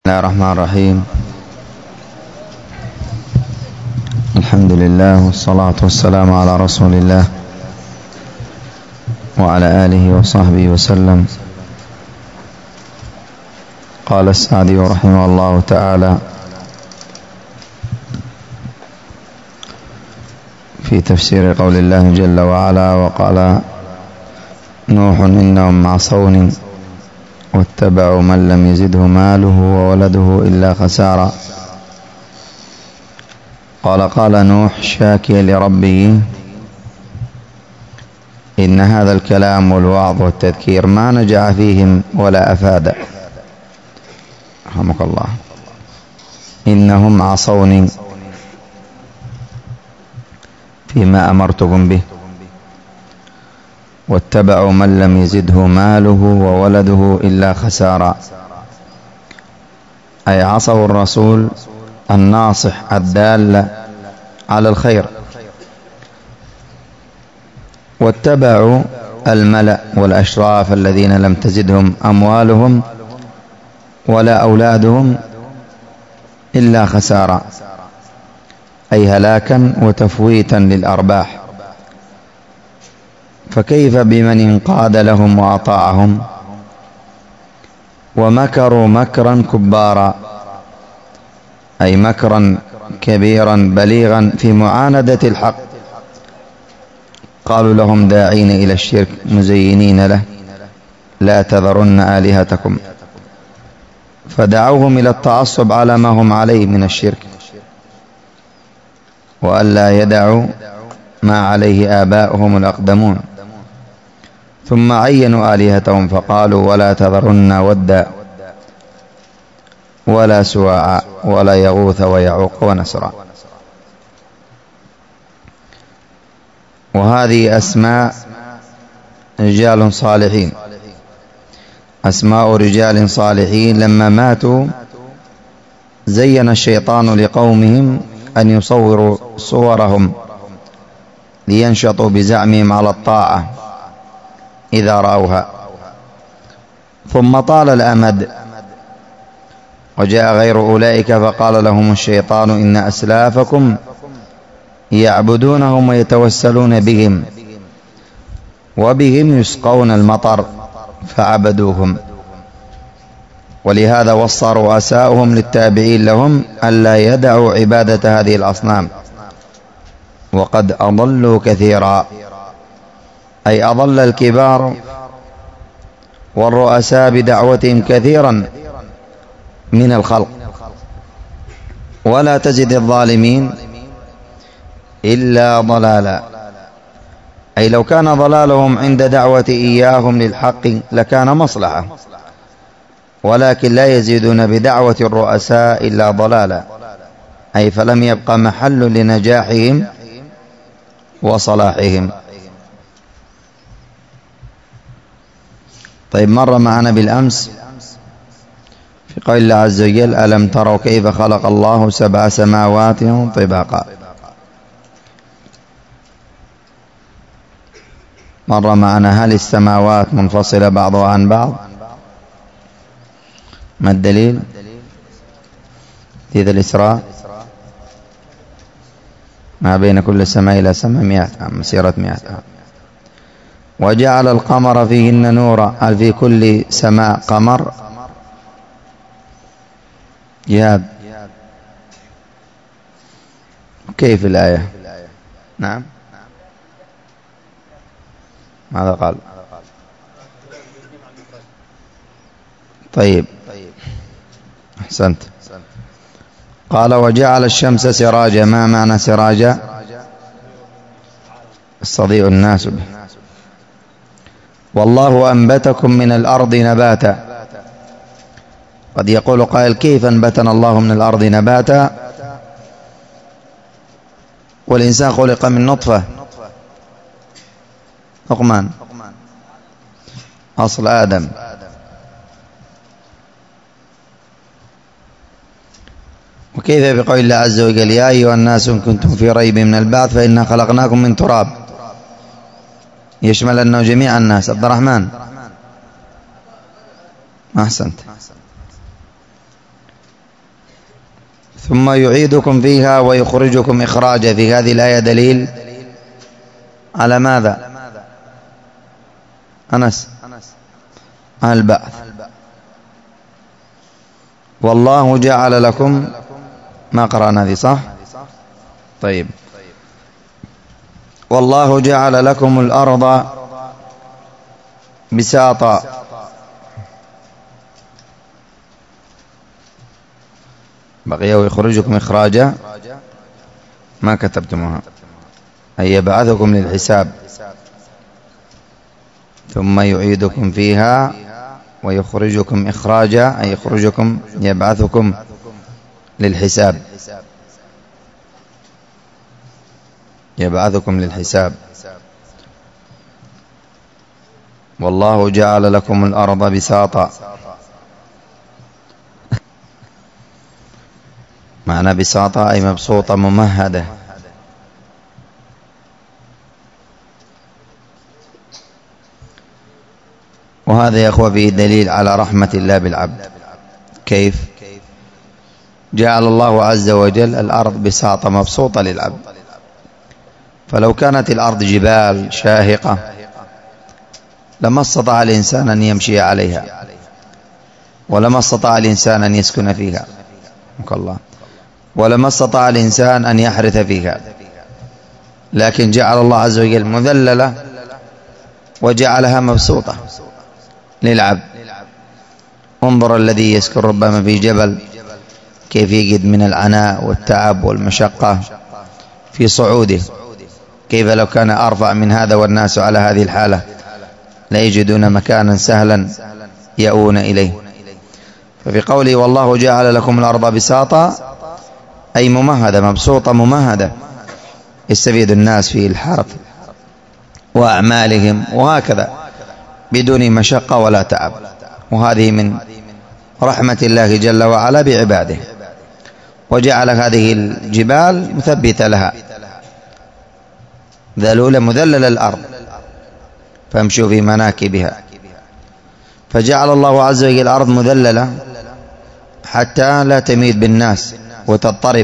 بسم الله الرحمن الرحيم. الحمد لله والصلاة والسلام على رسول الله وعلى آله وصحبه وسلم. قال السعدي رحمه الله تعالى في تفسير قول الله جل وعلا: وقال نوح إنهم عصوني واتبعوا من لم يزده ماله وولده إلا خسارا. قال نوح شاكيا لربه: إن هذا الكلام والوعظ والتذكير ما نجع فيهم ولا أفاد. رحمك الله. إنهم عصوني فيما أمرتكم به، واتبعوا من لم يزده ماله وولده إلا خسارا، أي عصوا الرسول الناصح الدال على الخير، واتبعوا الملأ والأشراف الذين لم تزدهم أموالهم ولا أولادهم إلا خسارا، أي هلاكا وتفويتا للأرباح. فكيف بمن انقاد لهم وأطاعهم ومكروا مكرا كبارا، أي مكرا كبيرا بليغا في معاندة الحق. قالوا لهم داعين إلى الشرك مزينين له: لا تذرن آلهتكم، فدعوهم إلى التعصب على ما هم عليه من الشرك، وألا يدعوا ما عليه آباؤهم الأقدمون. ثم عينوا آلهتهم فقالوا: ولا تذرن ودا ولا سواعا ولا يغوث ويعوق ونسرا. وهذه أسماء رجال صالحين، أسماء رجال صالحين لما ماتوا زين الشيطان لقومهم أن يصوروا صورهم لينشطوا بزعمهم على الطاعة إذا رأوها. ثم طال الأمد وجاء غير أولئك فقال لهم الشيطان: إن أسلافكم يعبدونهم ويتوسلون بهم وبهم يسقون المطر فعبدوهم. ولهذا وصى رؤساؤهم للتابعين لهم ألا يدعوا عبادة هذه الأصنام، وقد أضلوا كثيرا، أي أضل الكبار والرؤساء بدعوتهم كثيرا من الخلق، ولا تزد الظالمين إلا ضلالا. أي لو كان ضلالهم عند دعوة إياهم للحق لكان مصلحة، ولكن لا يزيدون بدعوة الرؤساء إلا ضلالا، أي فلم يبق محل لنجاحهم وصلاحهم. طيب، مر معنا بالأمس في قول الله عز وجل: ألم تروا كيف خلق الله 7 سماوات طباقا. مر معنا: هل السماوات منفصلة بعضها عن بعض؟ ما الدليل؟ في ذا الإسراء ما بين كل سماء إلى سماء 100 عام، مسيرة 100 عام. وجعل القمر فيهن نورا، هل في كل سماء قمر؟ جهاد. كيف الآية؟ نعم، ماذا قال؟ طيب، أحسنت. قال: وجعل الشمس سراجا. ما معنى سراجا؟ يستضيء الناس به. والله أنبتكم من الأرض نباتا. قد يقول قائل: كيف أنبتنا الله من الأرض نباتا والإنسان خلق من نطفة؟ لقمان، أصل آدم. وكيف بقول الله عز وجل: يا أيها الناس إن كنتم في ريب من البعث فإنا خلقناكم من تراب؟ يشمل أنه جميع الناس. عبد الرحمن، أحسنت. ثم يعيدكم فيها ويخرجكم إخراجا. في هذه الآية دليل على ماذا؟ أنس، على البعث. والله جعل لكم، ما قرأنا ذي صح؟ طيب. والله جعل لكم الأرض بساطا. بقي ويخرجكم إخراجا، ما كتبتموها، أي يبعثكم للحساب. ثم يعيدكم فيها ويخرجكم إخراجا، أي يخرجكم يبعثكم للحساب، يبعثكم للحساب. والله جعل لكم الأرض بساطا. معنى بساطة أي مبسوطة ممهدة. وهذا يا أخوة فيه دليل على رحمة الله بالعبد. كيف؟ جعل الله عز وجل الأرض بساطة مبسوطة للعبد. فلو كانت الأرض جبال شاهقة لما استطاع الإنسان أن يمشي عليها، ولما استطاع الإنسان أن يسكن فيها، ولما استطاع الإنسان أن يحرث فيها. لكن جعل الله عز وجل مذللة وجعلها مبسوطة للعبد. انظر الذي يسكن ربما في جبل كيف يجد من العناء والتعب والمشقة في صعوده، كيف لو كان أرفع من هذا والناس على هذه الحالة لا يجدون مكانا سهلا يأوون إليه. ففي قوله والله جعل لكم الأرض بساطا أي ممهدة مبسوطة ممهدة، يستفيد الناس في الحرث وأعمالهم وهكذا بدون مشقة ولا تعب. وهذه من رحمة الله جل وعلا بعباده. وجعل هذه الجبال مثبتة لها ذلولة مذلل الأرض فامشوا في مناكبها. فجعل الله عز وجل الأرض مذللة حتى لا تميد بالناس وتضطرب،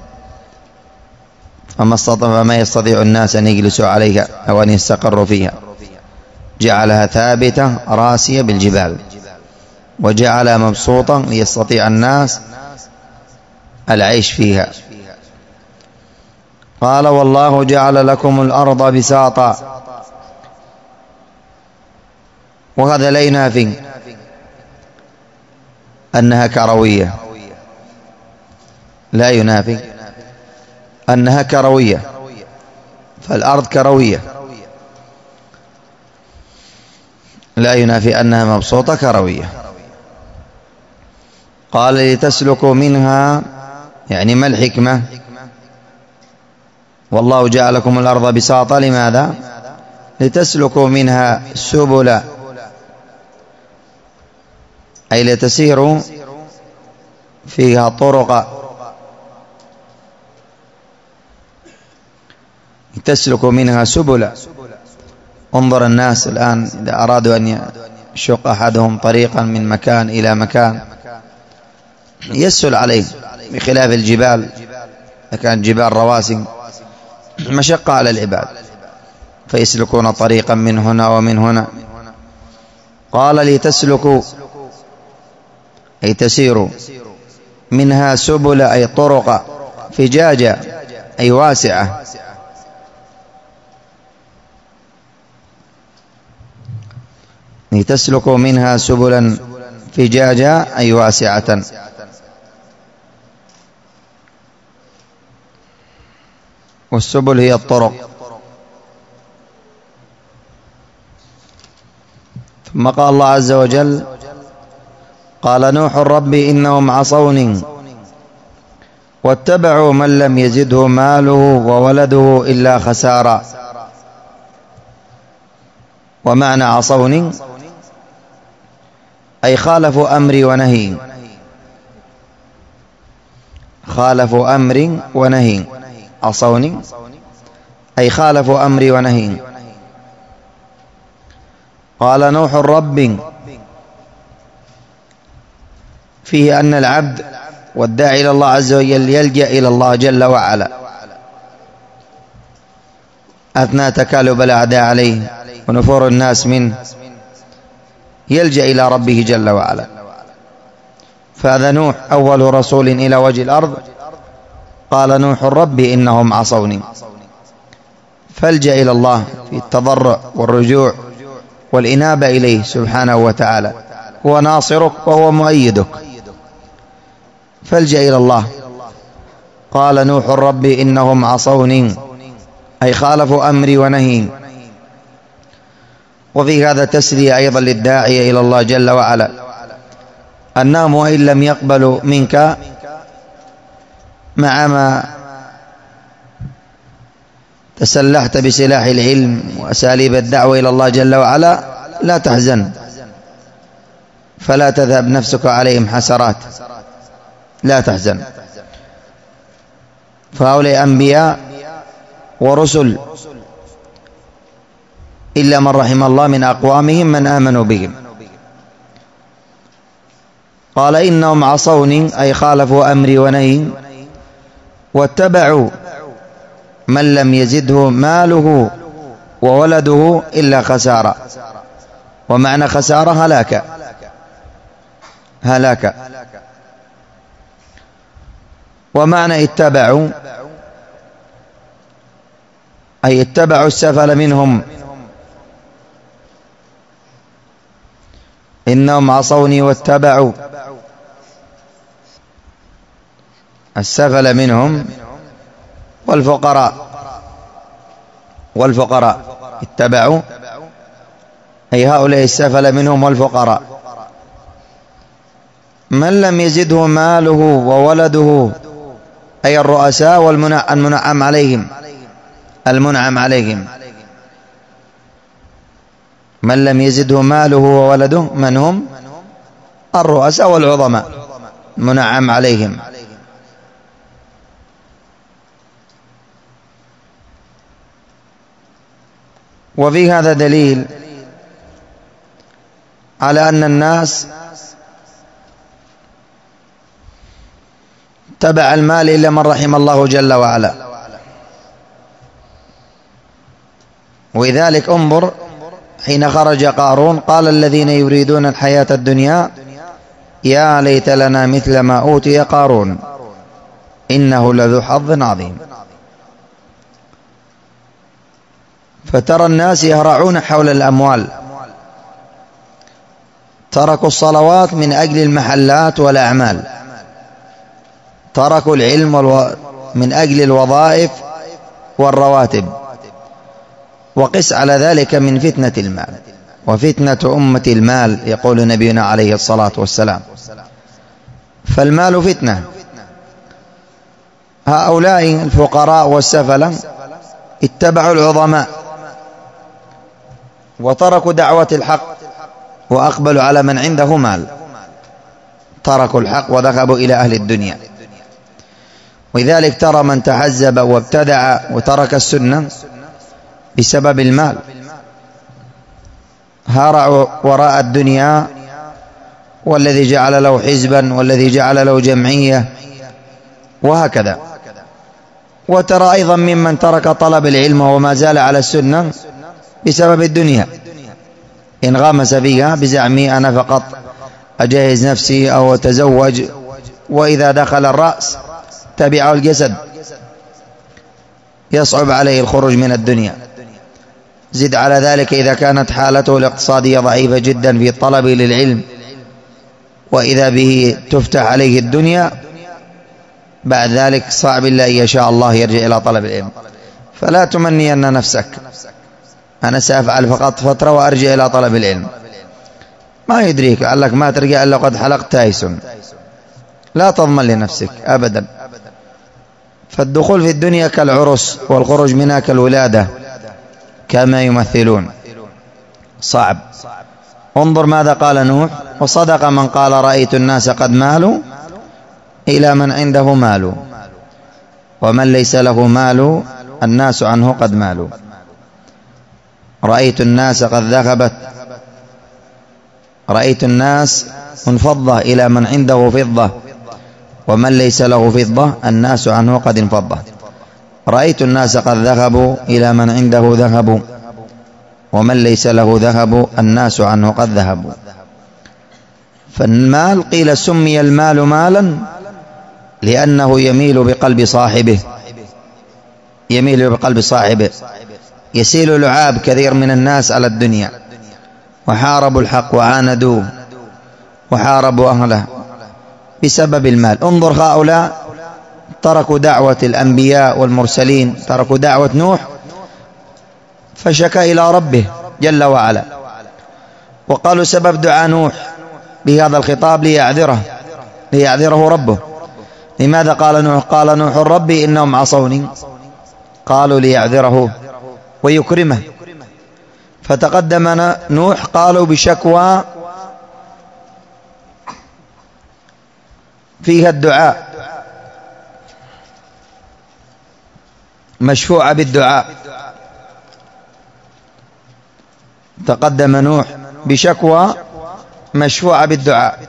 فما يستطيع الناس أن يجلسوا عليها أو أن يستقروا فيها. جعلها ثابتة راسية بالجبال، وجعلها مبسوطة ليستطيع الناس العيش فيها. قال والله جعل لكم الأرض بساطا. وهذا لا ينافي أنها كروية، لا ينافي أنها كروية، فالأرض كروية، لا ينافي أنها مبسوطة كروية. قال لتسلكوا منها، يعني ما الحكمة؟ والله جعلكم الأرض بساطا لماذا؟ لتسلكوا منها سبلا، أي لتسيروا فيها طرق، تسلكوا منها سبلا. انظر الناس الآن إذا أرادوا أن يشق أحدهم طريقا من مكان إلى مكان يسهل عليه، بخلاف الجبال إذا كانت جبال رواسي مشقة على العباد فيسلكون طريقا من هنا ومن هنا. قال لتسلكوا أي تسيروا، منها سبل أي طرق، فجاجة أي واسعة. لتسلكوا منها سبلا فجاجة أي واسعة. والسبل هي الطرق. ثم قال الله عز وجل قال نوح رب إنهم عصوني واتبعوا من لم يزده ماله وولده إلا خسارا. ومعنى عصوني أي خالفوا أمري ونهي، خالفوا أمري ونهي. عصوني أي خالفوا أمري ونهي. قال نوح رب، فيه أن العبد والداعي إلى الله عز وجل يلجأ إلى الله جل وعلا أثناء تكالب الأعداء عليه ونفور الناس منه، يلجأ إلى ربه جل وعلا. فهذا نوح أول رسول إلى وجه الأرض، قال نوح ربي إنهم عصوني، فالجأ إلى الله في التضرع والرجوع والإنابة إليه سبحانه وتعالى، هو ناصرك وهو مؤيدك، فالجأ إلى الله. قال نوح ربي إنهم عصوني أي خالفوا أمري ونهي. وفي هذا تسلية أيضا للداعية إلى الله جل وعلا، أنهم وإن لم يقبلوا منك مع ما تسلحت بسلاح العلم وأساليب الدعوة إلى الله جل وعلا، لا تحزن، فلا تذهب نفسك عليهم حسرات، لا تحزن. فهؤلاء أنبياء ورسل إلا من رحم الله من أقوامهم من آمنوا بهم. قال إنهم عصوني أي خالفوا أمري ونهي، واتبعوا من لم يزده ماله وولده إلا خسارة. ومعنى خسارة هلاك. ومعنى اتبعوا أي اتبعوا السفل منهم، إنهم عصوني واتبعوا السفل منهم والفقراء اتبعوا أي هؤلاء السفل منهم والفقراء. من لم يزده ماله وولده أي الرؤساء والمنعم عليهم. من لم يزده ماله وولده من هم؟ الرؤساء والعظماء منعم عليهم. وفي هذا دليل على أن الناس تبع المال إلا من رحم الله جل وعلا. ولذلك انظر حين خرج قارون قال الذين يريدون الحياة الدنيا يا ليت لنا مثل ما أوتي قارون إنه لذو حظ عظيم. فترى الناس يهرعون حول الأموال، تركوا الصلوات من أجل المحلات والأعمال، تركوا العلم من أجل الوظائف والرواتب. وقس على ذلك من فتنة المال، وفتنة أمة المال يقول نبينا عليه الصلاة والسلام. فالمال فتنة. هؤلاء الفقراء والسفلة اتبعوا العظماء وتركوا دعوة الحق وأقبلوا على من عنده مال، تركوا الحق وذهبوا إلى أهل الدنيا. ولذلك ترى من تحزب وابتدع وترك السنة بسبب المال، هرعوا وراء الدنيا، والذي جعل له حزبا والذي جعل له جمعية وهكذا. وترى أيضا ممن ترك طلب العلم وما زال على السنة بسبب الدنيا، انغمس فيها بزعمي أنا فقط أجهز نفسي أو أتزوج، وإذا دخل الرأس تبعه الجسد، يصعب عليه الخروج من الدنيا. زد على ذلك إذا كانت حالته الاقتصادية ضعيفة جدا في الطلب للعلم، وإذا به تفتح عليه الدنيا، بعد ذلك صعب إلا إن يشاء الله يرجع إلى طلب العلم. فلا تمني أن نفسك أنا سأفعل فقط فترة وأرجع إلى طلب العلم، ما يدريك لعلك ما ترجع إلا قد حلقت تايسون. لا تضمن لنفسك أبدا. فالدخول في الدنيا كالعرس والخروج منها كالولادة كما يمثلون، صعب. انظر ماذا قال نوح: وصدق من قال رأيت الناس قد مالوا إلى من عنده مال، ومن ليس له مال الناس عنه قد مالوا. رأيت الناس قد ذهبت، رأيت الناس منفضة إلى من عنده فضة، ومن ليس له فضة الناس عنه قد انفضة. رأيت الناس قد ذهبوا إلى من عنده ذهب، ومن ليس له ذهب الناس عنه قد ذهبوا. فالمال قيل سمي المال مالا لأنه يميل بقلب صاحبه، يميل بقلب صاحبه. يسيل لعاب كثير من الناس على الدنيا، وحاربوا الحق وعاندوه وحاربوا أهله بسبب المال. انظر هؤلاء تركوا دعوة الأنبياء والمرسلين، تركوا دعوة نوح فشكى إلى ربه جل وعلا، وقالوا سبب دعاء نوح بهذا الخطاب ليعذره ربه. لماذا قال نوح؟ قال نوح ربي إنهم عصوني. قالوا ليعذره ويكرمه. فتقدم نوح قالوا بشكوى فيها الدعاء، مشفوعة بالدعاء. تقدم نوح بشكوى مشفوعة بالدعاء.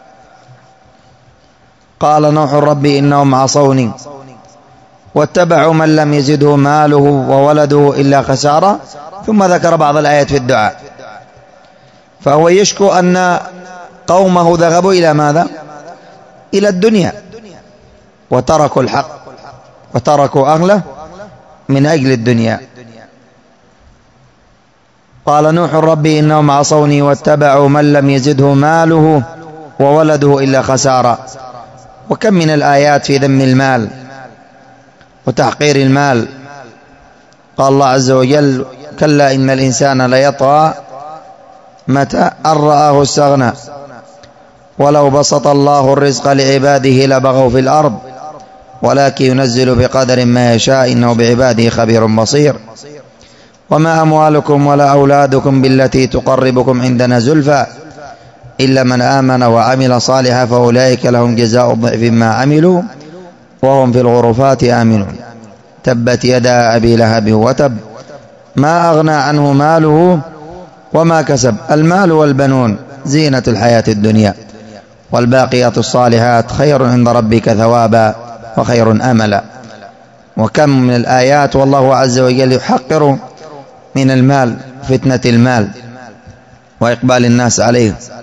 قال نوح ربي إنهم عصوني واتبعوا من لم يزده ماله وولده إلا خسارة. ثم ذكر بعض الآيات في الدعاء. فهو يشكو أن قومه ذهبوا إلى ماذا؟ إلى الدنيا، وتركوا الحق وتركوا أهله من أجل الدنيا. قال نوح ربي إنهم عصوني واتبعوا من لم يزده ماله وولده إلا خسارة. وكم من الآيات في ذم المال وتحقير المال. قال الله عز وجل كلا إن الإنسان ليطغى متى أن رآه استغنى ولو بسط الله الرزق لعباده لبغوا في الأرض ولكن ينزل بقدر ما يشاء إنه بعباده خبير بصير. وما أموالكم ولا أولادكم بالتي تقربكم عندنا زلفى إلا من آمن وعمل صالحا فأولئك لهم جزاء الضعف ما عملوا وهم في الغرفات آمنون. تبت يدا أبي لهب وتب ما أغنى عنه ماله وما كسب. المال والبنون زينة الحياة الدنيا، والباقيات الصالحات خير عند ربك ثوابا وخير أملا. وكم من الآيات والله عز وجل يحقر من المال، فتنة المال وإقبال الناس عليه.